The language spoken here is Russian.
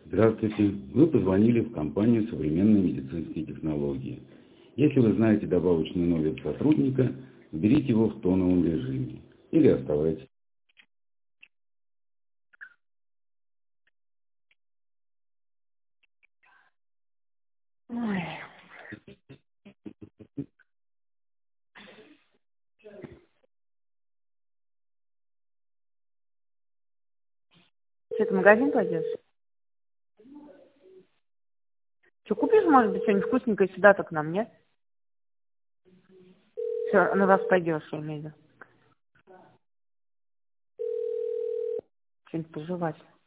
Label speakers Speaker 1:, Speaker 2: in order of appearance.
Speaker 1: Здравствуйте. Вы позвонили в компанию «Современные медицинские технологии». Если вы знаете добавочный номер сотрудника, берите его в тоновом режиме или оставайтесь.
Speaker 2: Ой. Что, ты в магазин пойдешь? Что, купишь, может быть, что-нибудь вкусненькое сюда, так нам, нет? Все, на вас пойдешь, я имею в виду. Что-нибудь пожевать.